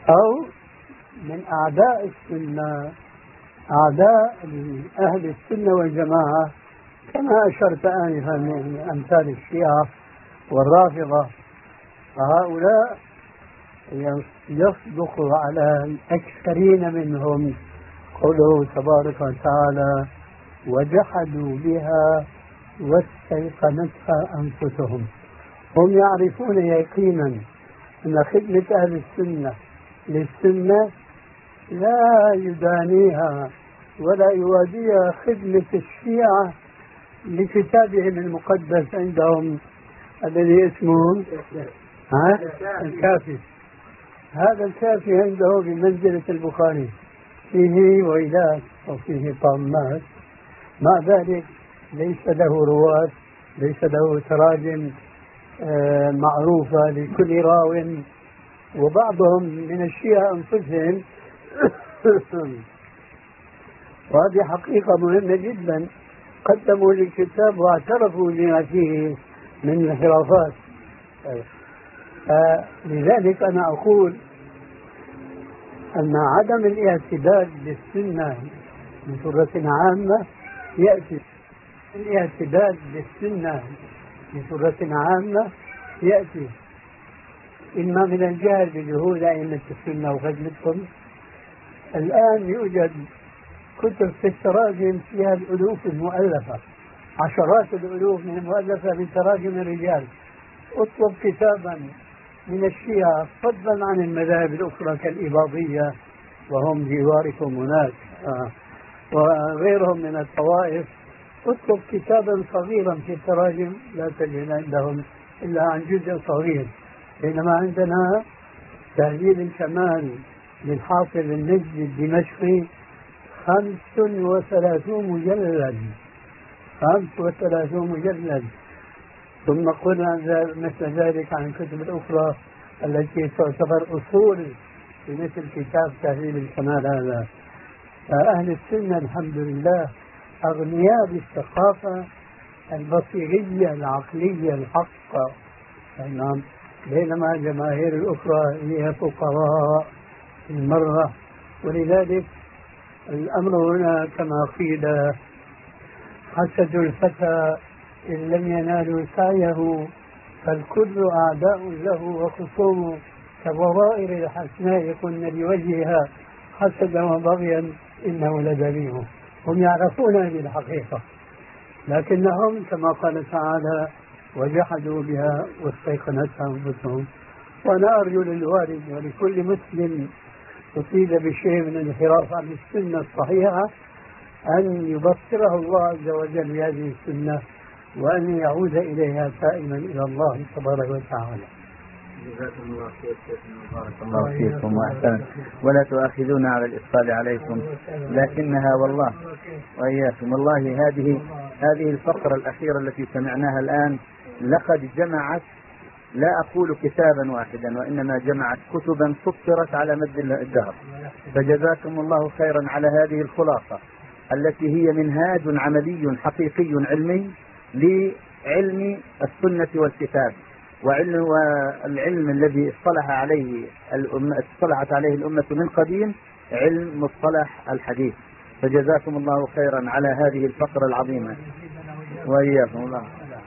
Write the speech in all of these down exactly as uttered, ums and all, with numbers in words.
أو من أعداء السنة، أعداء أهل السنة والجماعة، كما أشرت آنفا من أمثال الشيعة والرافضة. فهؤلاء يصدق على الأكثرين منهم قوله تبارك وتعالى: وجحدوا بها واستيقنتها أنفسهم. هم يعرفون يقينا أن خدمة أهل السنة للسنة لا يدانيها ولا يوازيها خدمة الشيعة لكتابهم المقدس عندهم الذي اسمه ها؟ الكافي. هذا الكافي عنده بمنزلة البخاري، فيه ويلات وفيه طامات، مع ذلك ليس له رواة، ليس له تراجم آه معروفة لكل راو. وبعضهم من الشيعة أنفسهم وهذه حقيقة مهمة جدا، قدموا للكتاب واعترفوا بما فيه من انحرافات. لذلك أنا أقول أن عدم الاعتداد بالسنة بصورة عامة يأتي الاعتداد بالسنة بصورة عامة يأتي إما من الجهل بجهود أئمة السنة وخدمتهم. الآن يوجد كتب في التراجم فيها الألوف المؤلفة، عشرات الألوف من المؤلفة بتراجم الرجال. اطلب كتابا من الشيعة فضلا عن المذاهب الأخرى كالإباضية وهم جواركم هناك آه. وغيرهم من الطوائف، اطلب كتابا صغيرا في التراجم لا تجد عندهم إلا عن جزء صغير، بينما عندنا تهذيب الكمال للحافظ النجدي الدمشقي خمس وثلاثون مجلد خمس وثلاثون مجلد. ثم قلنا مثل ذلك عن الكتب الأخرى التي تعتبر أصول في مثل كتاب تهذيب الكمال هذا. أهل السنة الحمد لله أغنياء بالثقافة البصيرية العقلية الحقة، نعم، بينما الجماهير الأخرى هي فقراء المرة. ولذلك الأمر هنا كما قيل: حسد الفتى إن لم ينالوا سعيه فالكل أعداء له وخصوم، كبوائر الحسناء كن لوجهها حسدا وبغيا إنه لدليل. هم يعرفون هذه الحقيقة، لكنهم كما قال تعالى: وجحدوا بها واستيقنتها أنفسهم. وأنا أرجو للوالد ولكل مسلم أصيب بشيء من الانحراف عن السنة الصحيحة أن يبصره الله عز وجل بهذه السنة وأن يعود إليها تائما إلى الله تبارك وتعالى. جزاكم الله خير شيخنا، بارك الله فيكم وأحسن، ولا تؤاخذونا على الإطفال عليكم، لكنها والله وإياكم والله هذه هذه الفقرة الأخيرة التي سمعناها الآن لقد جمعت، لا أقول كتابا واحدا، وإنما جمعت كتبا سطرت على مد الدهر. فجزاكم الله خيرا على هذه الخلاصة التي هي منهاج عملي حقيقي علمي لعلم السنة والكتاب، وعلم والعلم الذي اصطلح عليه الأمة اصطلحت عليه الأمة من قديم، علم مصطلح الحديث. فجزاكم الله خيرا على هذه الفقرة العظيمة وإياكم الله.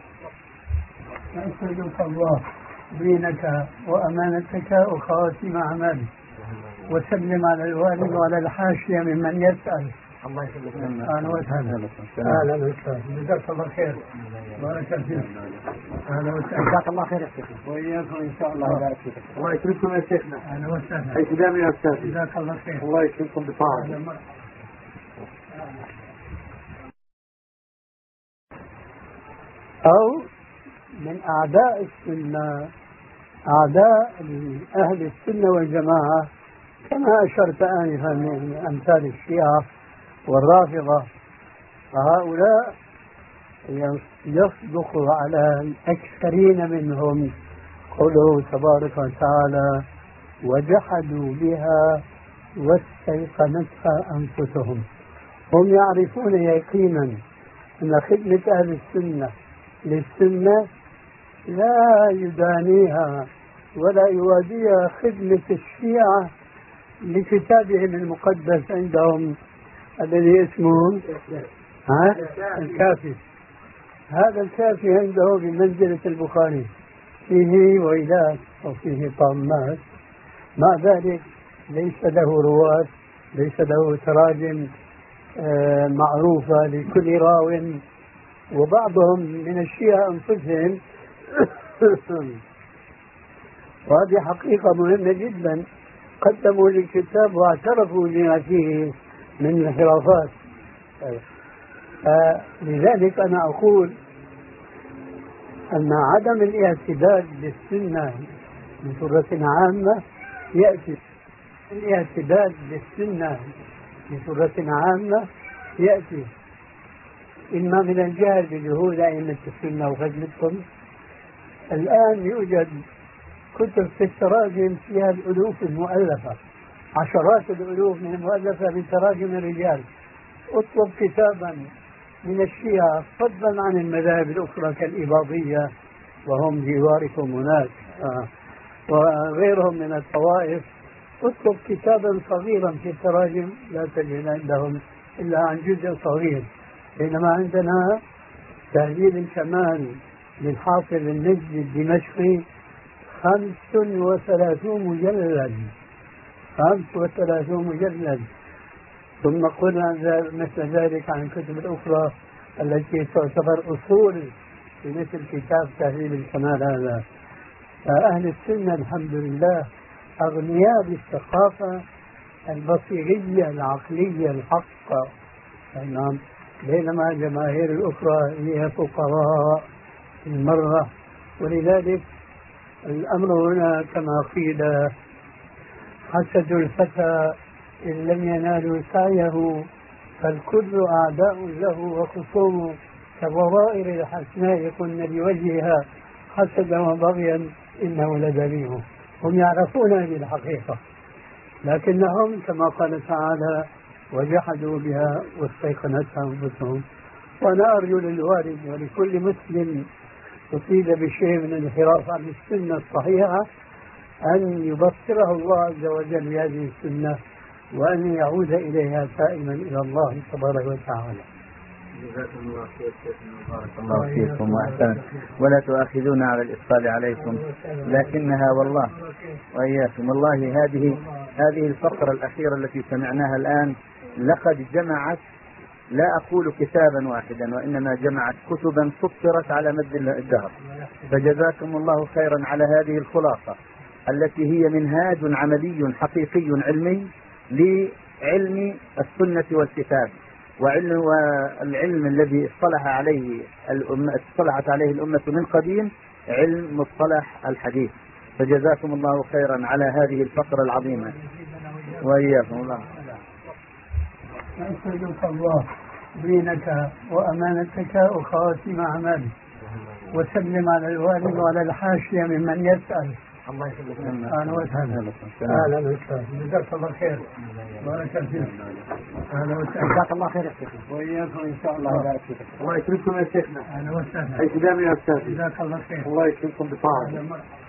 أسألك الله دينك وأمانتك وخواتم أعمالك، وسلم على الوالد وعلى الحاشية ممن يسأل. الله يسلمك. أهلا وسهلا. أهلا وسهلا. جزاك الله خير. بارك فيك. أهلا وسهلا. جزاك الله خير يا شيخ. وإياكم إن شاء الله. بارك فيك. الله يكرمكم يا شيخنا. أهلا وسهلا. حيث دام يا أستاذ. جزاك الله خير. الله يكرمكم بطاعته. أو من أعداء السنة، أعداء أهل السنة والجماعة، كما أشرت آنفا من أمثال الشيعة والرافضة. فهؤلاء يصدق على الأكثرين منهم قوله تبارك وتعالى: وجحدوا بها واستيقنتها أنفسهم. هم يعرفون يقينا أن خدمة أهل السنة للسنة لا يدانيها ولا يوازيها خدمة الشيعة لكتابهم المقدس عندهم الذي اسمه ها؟ الكافي. هذا الكافي عنده بمنزلة البخاري، فيه ويلات وفيه طامات، مع ذلك ليس له رواة، ليس له تراجم آه معروفة لكل راو، وبعضهم من الشيعة أنفسهم وهذه حقيقة مهمة جدا، قدموا للكتاب واعترفوا بما فيه من انحرافات. لذلك أنا أقول أن عدم الاعتداد بالسنة بصورة عامة يأتي الاعتداد بالسنة بصورة عامة يأتي إما من الجهل بجهود أئمة السنة وخدمتهم. الآن يوجد كتب في التراجم فيها الألوف المؤلفة، عشرات الألوف من المؤلفة من تراجم الرجال. اطلب كتابا من الشيعة فضلا عن المذاهب الأخرى كالإباضية وهم جواركم هناك آه. وغيرهم من الطوائف، اطلب كتابا صغيرا في التراجم لا تجد عندهم إلا عن جزء صغير، بينما عندنا تهذيب الكمال للحافظ النجدي الدمشقي خمس وثلاثون مجلد خمس وثلاثون مجلد. ثم قلنا مثل ذلك عن الكتب الأخرى التي تعتبر أصول في مثل كتاب تهذيب الكمال هذا. أهل السنة الحمد لله أغنياء بالثقافة البصيرية العقلية الحقة، نعم، بينما الجماهير الأخرى هي فقراء المرة. ولذلك الأمر هنا كما قيل حسد الفتى إن لم ينالوا سعيه فالكل أعداء له وخصوم كضرائر الحسناء كن بوجهها حسدا وبغيا إنه لدليل. هم يعرفون هذه الحقيقة لكنهم كما قال تعالى وجحدوا بها واستيقنتها أنفسهم. وأنا أرجو للوالد ولكل مسلم أصيب بشيء من الانحراف عن السنة الصحيحة أن يبصره الله عز وجل بهذه السنة وأن يعود إليها تائما إلى الله تبارك وتعالى. جزاكم الله خير شيخنا، بارك الله فيكم وأحسن. ولا تؤاخذونا على الإطفال عليكم، لكنها والله وإياكم والله هذه هذه الفقرة الأخيرة التي سمعناها الآن لقد جمعت، لا أقول كتابا واحدا وإنما جمعت كتبا سطرت على مد الدهر. فجزاكم الله خيرا على هذه الخلاصة التي هي منهاج عملي حقيقي علمي لعلم السنة والكتاب، وعلم والعلم الذي اصطلح عليه الأمة اصطلحت عليه الأمة من قديم، علم مصطلح الحديث. فجزاكم الله خيرا على هذه الفقرة العظيمة وإياكم الله. نسألك الله دينك وأمانتك وخواتيم أعمالك، وسلم على الوالد وعلى الحاشية ممن يسأل. الله يسلمك. أهلا وسهلا. أهلا وسهلا. جزاك الله خير. بارك فيك. أهلا وسهلا. جزاك الله خير يا شيخ. وإياكم إن شاء الله. الله يبارك فيك. الله يكرمكم يا شيخنا. أهلا وسهلا. حيث دام يا أستاذ. جزاك الله خير. الله يكرمكم بطاعة.